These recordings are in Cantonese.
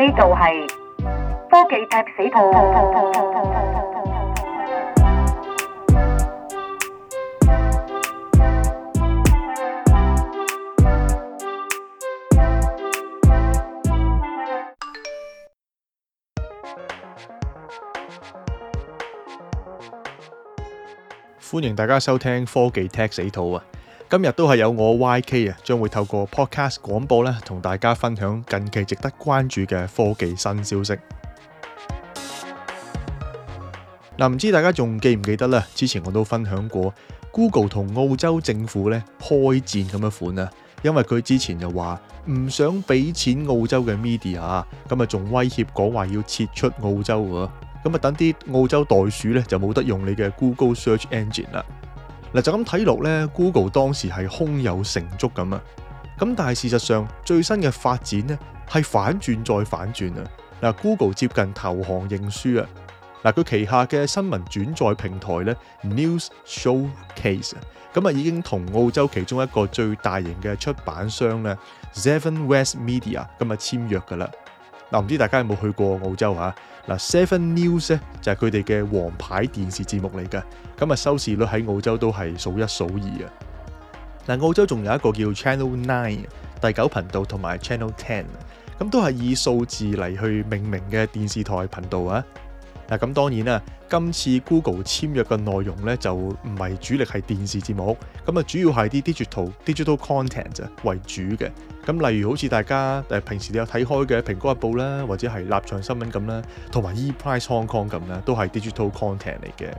呢度係科技踢死兔。 歡迎大家收聽科技踢死兔啊！今日都係有我 YK 啊，將會透過 podcast 廣播咧，同大家分享近期值得關注嘅科技新消息。唔知大家仲記唔記得咧？之前我都分享過 Google 同澳洲政府咧開戰咁嘅款啊，因為佢之前就話唔想俾錢澳洲嘅 media， 咁啊仲威脅講話要撤出澳洲喎。咁啊，等啲澳洲袋鼠咧就冇得用你嘅 Google Search Engine 啦。嗱，就咁睇落咧 ，Google 當時係胸有成竹咁啊。咁但係事實上最新嘅發展咧係反轉再反轉啊。嗱 ，Google 接近投降認輸啊。嗱，佢旗下嘅新聞轉載平台咧 News Showcase， 咁啊已經同澳洲其中一個最大型嘅出版商咧 Seven West Media 咁啊簽約噶啦。嗱，唔知大家有冇去過澳洲嚇？嗱，Seven News 咧就係佢哋嘅王牌電視節目嚟嘅，咁啊收視率喺澳洲都係數一數二啊！嗱，澳洲仲有一個叫 Channel 9第9頻道同埋 Channel 10，咁都係以數字嚟去命名嘅電視台頻道啊！嗱，咁當然啦，今次 Google 簽約嘅內容咧就唔係主力係電視節目，咁啊主要係啲 digital content 為主嘅。咁例如好似大家平時都有睇開嘅蘋果日報啦，或者係立場新聞咁啦，同埋 ePrice Hong Kong 咁啦，都係 digital content 嚟嘅。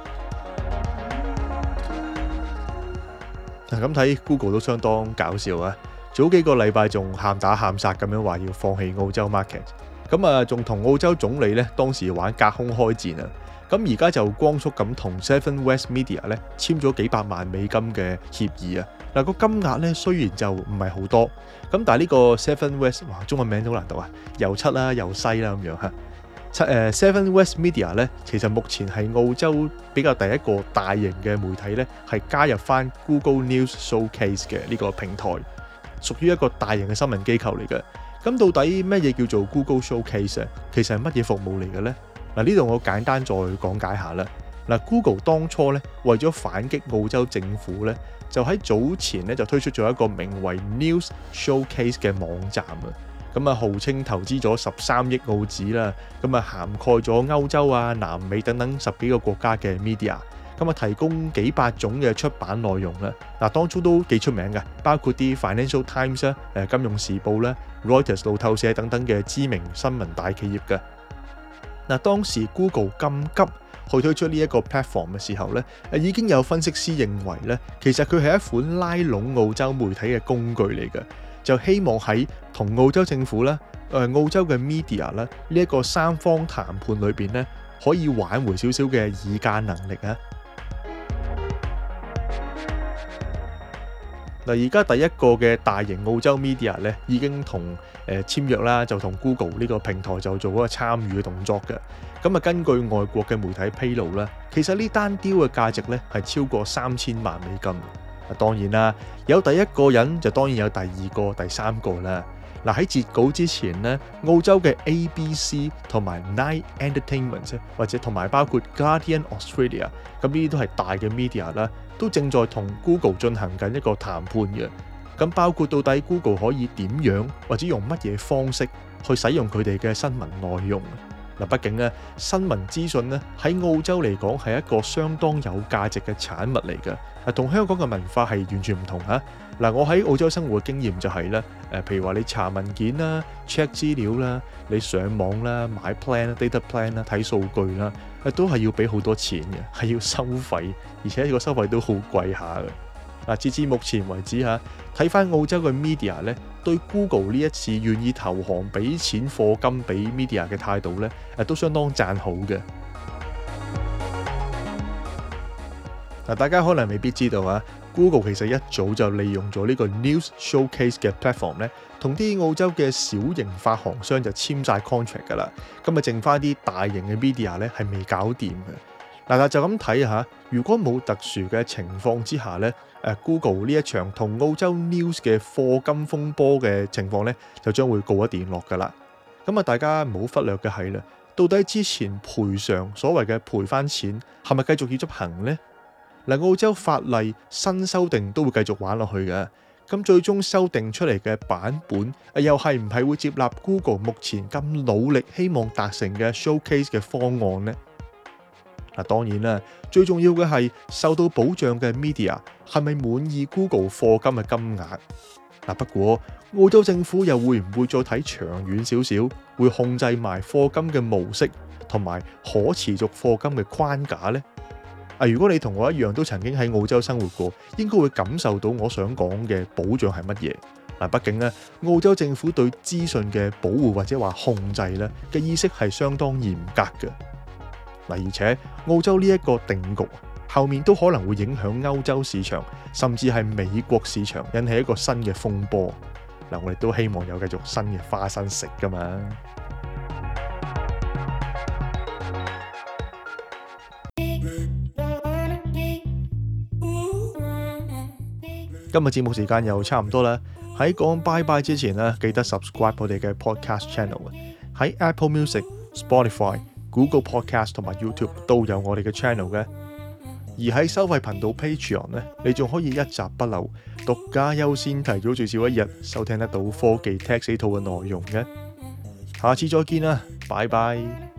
嗱，咁睇 Google 都相當搞笑啊！早幾個禮拜仲喊打喊殺咁樣話要放棄澳洲 market。咁啊，仲同澳洲總理咧當時玩隔空開戰啊！咁而家就光速咁同 Seven West Media 咧簽咗幾百萬美金嘅協議啊！嗱，個金額咧雖然就唔係好多，咁但係呢個 Seven West， 哇，中文名都好難讀啊，又七啦又西啦咁樣嚇。Seven West Media 咧，其實目前係澳洲比較第一個大型嘅媒體咧，係加入翻 Google News Showcase 嘅呢個平台，屬於一個大型嘅新聞機構嚟嘅。咁到底咩嘢叫做 Google Showcase 啊？其實係乜嘢服務嚟嘅呢？嗱，呢度我簡單再講解下啦。嗱， Google 當初咧為咗反擊澳洲政府咧，就喺早前咧就推出咗一個名為 News Showcase 嘅網站啊。咁啊，號稱投資咗13億澳紙啦，咁啊涵蓋咗歐洲啊、南美等等10幾個國家嘅 media。咁啊，提供幾百種嘅出版內容啦。嗱，當初都幾出名嘅，包括啲 Financial Times 啦、金融時報啦、Reuters 路透社等等嘅知名新聞大企業嘅。嗱，當時 Google 咁急去推出呢一個 platform 嘅時候咧，已經有分析師認為咧，其實佢係一款拉攏澳洲媒體嘅工具嚟嘅，就希望喺同澳洲政府啦、澳洲嘅 media 啦呢一個三方談判裏邊咧，可以挽回少少嘅議價能力啊！嗱，而家第一個嘅大型澳洲 media 咧，已經同簽約啦，就同 Google 呢個平台就做嗰個參與嘅動作嘅。咁啊，根據外國嘅媒體披露啦，其實呢單 deal 嘅價值咧係超過3000萬美金。當然啦，有第一個人就當然有第二個、第三個啦。嗱，喺截稿之前咧，澳洲嘅 ABC 同埋 Nine Entertainment 或者同埋包括 Guardian Australia， 咁呢啲都係大嘅 media 啦，都正在同 Google 進行緊一個談判嘅。咁包括到底 Google 可以點樣或者用乜嘢方式去使用佢哋嘅新聞內容？嗱，畢竟咧新聞資訊咧喺澳洲嚟講係一個相當有價值嘅產物嚟嘅，同香港嘅文化係完全唔同嚇。嗱，我喺澳洲生活嘅經驗就係咧，譬如話你查文件啦、check 資料啦、你上網啦、買 plan 啦、data plan 啦、睇數據啦，都係要俾好多錢嘅，係要收費，而且個收費都好貴下嘅。嗱，截至目前為止嚇，睇翻澳洲嘅 media 咧，對 Google 呢一次願意投降俾錢課金俾 media 嘅態度咧，都相當讚好嘅。嗱，大家可能未必知道啊 ，Google 其實一早就利用咗呢個 News Showcase 嘅 platform 咧，同啲澳洲嘅小型發行商就簽晒 contract 㗎啦。咁啊，剩翻啲大型嘅 media 咧係未搞掂嘅。嗱，但就咁睇下，如果冇特殊嘅情況之下咧，Google 呢一場同澳洲 News 嘅課金風波嘅情況咧，就將會告一段落㗎啦。 咁啊，大家唔好忽略嘅係啦，到底之前賠償所謂嘅賠翻錢係咪繼續要執行呢？嗱，澳洲法例新修訂都會繼續玩落去嘅。咁最終修訂出嚟嘅版本，又係唔係會接納 Google 目前咁努力希望達成嘅 Showcase 嘅方案呢？嗱，當然啦，最重要嘅係受到保障嘅 media 係咪滿意 Google 課金嘅金額？嗱，不過澳洲政府又會唔會再睇長遠少少，會控制埋課金嘅模式同埋可持續課金嘅框架呢？如果你同我一樣都曾經喺澳洲生活過，應該會感受到我想講嘅保障係乜嘢。畢竟咧，澳洲政府對資訊嘅保護或者話控制咧嘅意識係相當嚴格嘅。而且澳洲呢一個定局後面都可能會影響歐洲市場，甚至係美國市場，引起一個新嘅風波。我哋都希望有繼續新嘅花生食噶嘛。今日節目時間又差唔多啦，喺講拜拜之前咧，記得 subscribe 我哋嘅 podcast channel， 喺 Apple Music、Spotify、Google Podcast 同埋 YouTube 都有我哋嘅 channel 嘅。而喺收費頻道 Patreon 咧，你仲可以一集不漏、獨家優先提早最少一日收聽得到科技 Tech 死兔嘅內容嘅。下次再見啦，拜拜。